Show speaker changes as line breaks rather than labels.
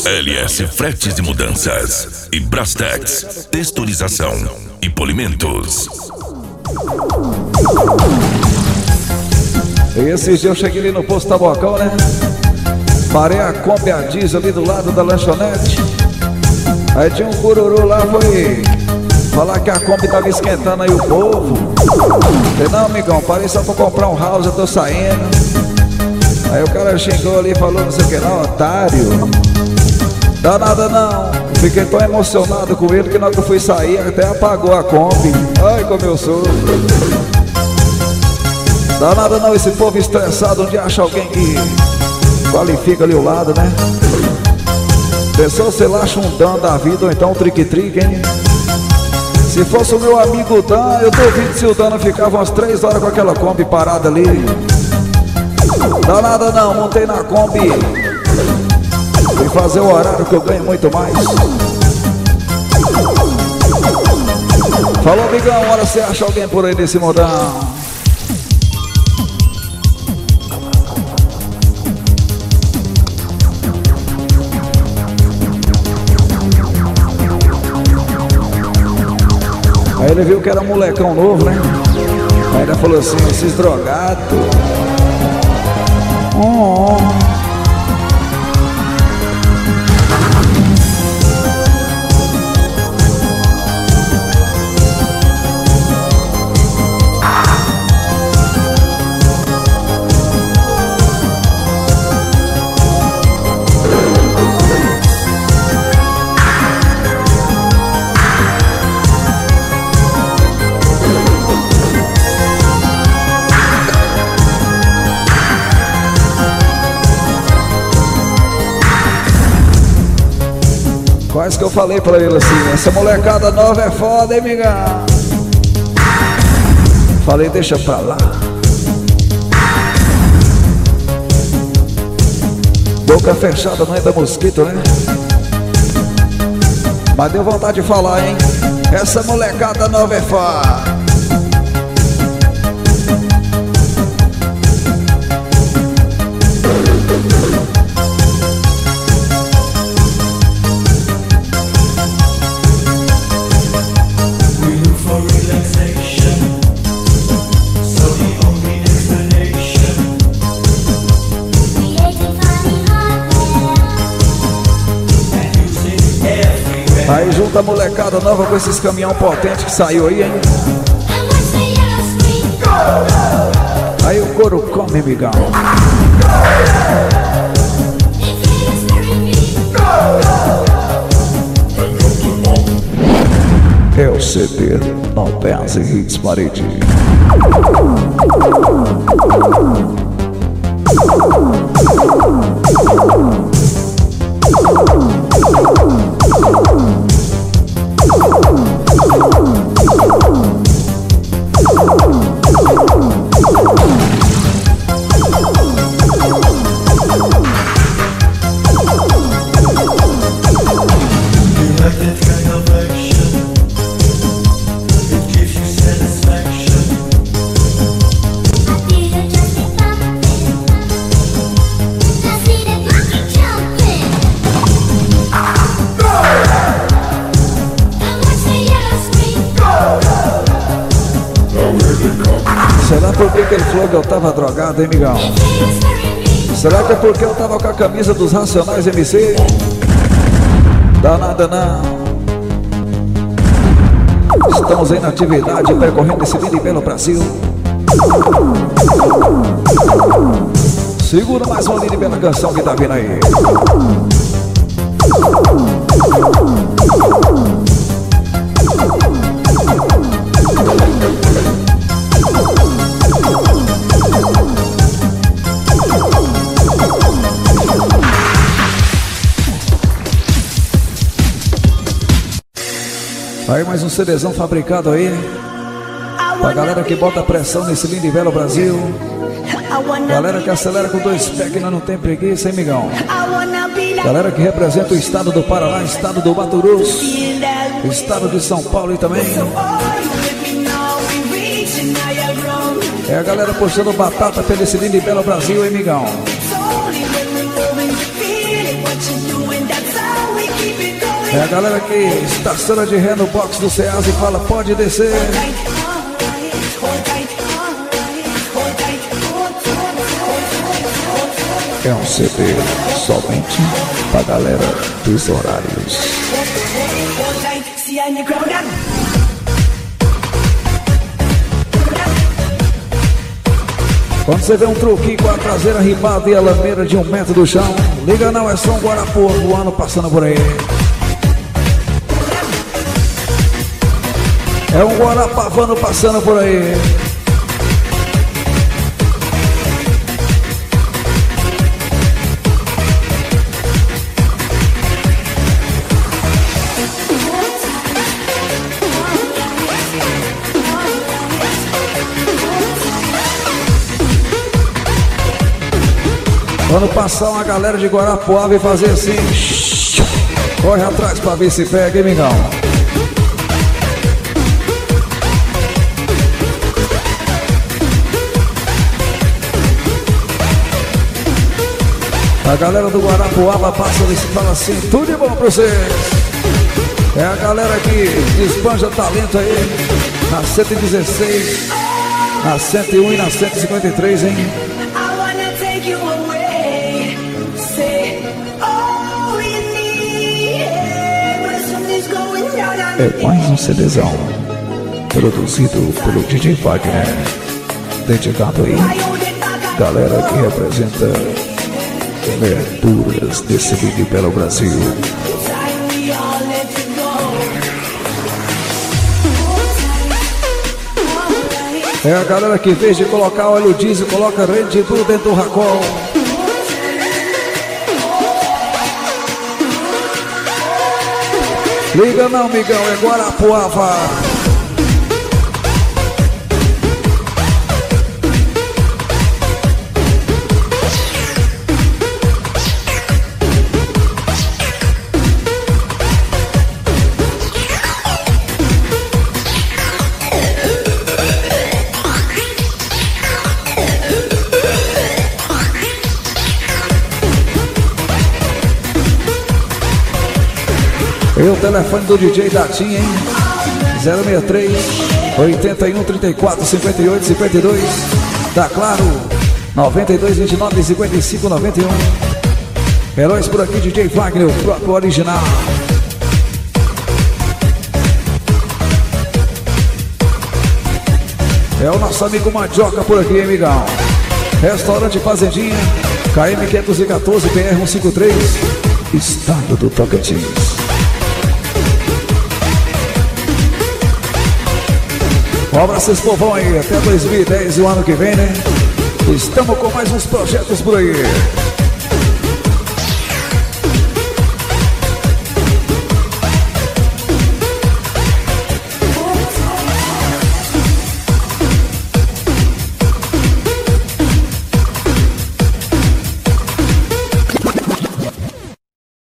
LS Fretes e Mudanças e Brastex Texturização e Polimentos.
E esses dias eu cheguei ali no posto Tabocão, né? Parei a Kombi a diesel ali do lado da lanchonete. Aí tinha um cururu lá, foi falar que a Kombi tava esquentando aí o povo. Falei, não, amigão, parei só pra comprar um house, eu tô saindo. Aí o cara xingou ali e falou, não sei o que não, otário. Dá nada não. Fiquei tão emocionado com ele que na hora que eu fui sair até apagou a Kombi. Ai, como eu sou. Dá nada não, esse povo estressado, onde acha alguém que qualifica ali o lado, né? Pessoa, você lá acha um Dan da vida ou então um trique-trique, hein? Se fosse o meu amigo Dan, eu duvido se o Dan não ficava umas 3 horas com aquela Kombi parada ali. Dá nada não, montei na Kombi. Fui fazer o horário que eu ganho muito mais. Falou, amigão, hora você acha alguém por aí nesse modão? Aí ele viu que era um molecão novo, né? Aí ele falou assim, esses drogados. Quase que eu falei pra ele assim, essa molecada nova é foda, hein, migão? Falei, deixa pra lá. Boca fechada não entra mosquito, né? Mas deu vontade de falar, hein? Essa molecada nova é foda. Aí junta a molecada nova com esses caminhão potentes que saiu aí, hein? Aí o couro come, amigão. É o CD Não Pense Hits Parede. Será porque que ele falou que eu tava drogado, hein, migão? Será que é porque eu tava com a camisa dos Racionais MC? Dá nada não. Estamos aí na atividade, percorrendo esse lindo e belo Brasil. Segura mais uma linda e bela canção que tá vindo aí. Aí mais um CDzão fabricado aí pra galera que bota pressão nesse lindo e belo Brasil. Galera que acelera com 2 pés, que nós não tem preguiça, hein, migão? Galera que representa o estado do Paraná, estado do Mato Grosso, estado de São Paulo e também. É a galera puxando batata pelo esse lindo e belo Brasil, hein, migão? É a galera que estaciona de ré no box do Ceasa e fala, pode descer. É um CD somente pra galera dos horários. Quando você vê um truquinho com a traseira ribada e a lameira de 1 metro do chão, liga não, é só um Guarapu voando passando por aí. É um Guarapavano passando por aí. Quando passar uma galera de Guarapuava e fazer assim, corre atrás pra ver se pega, hein, mingão? A galera do Guarapuava passa e fala assim, tudo de bom pra vocês. É a galera que despanja talento aí na 116, na 101 e na 153, hein? É mais um CDzão produzido pelo DJ Wagner, dedicado aí galera que representa verduras desse vídeo pelo Brasil. É a galera que, em vez de colocar óleo diesel, coloca Red Bull dentro do racol. Liga não, migão, é Guarapuava. E o telefone do DJ Datinha, hein? 063 81 34 58 52. Tá claro? 92 29 55 91. Heróis por aqui, DJ Wagner, o próprio original. É o nosso amigo Mandioca por aqui, hein, amigão? Restaurante Fazendinha, KM 514 PR 153, Estado do Tocantins. Um abraço esse povão aí, até 2010 e o ano que vem, né? Estamos com mais uns projetos por aí.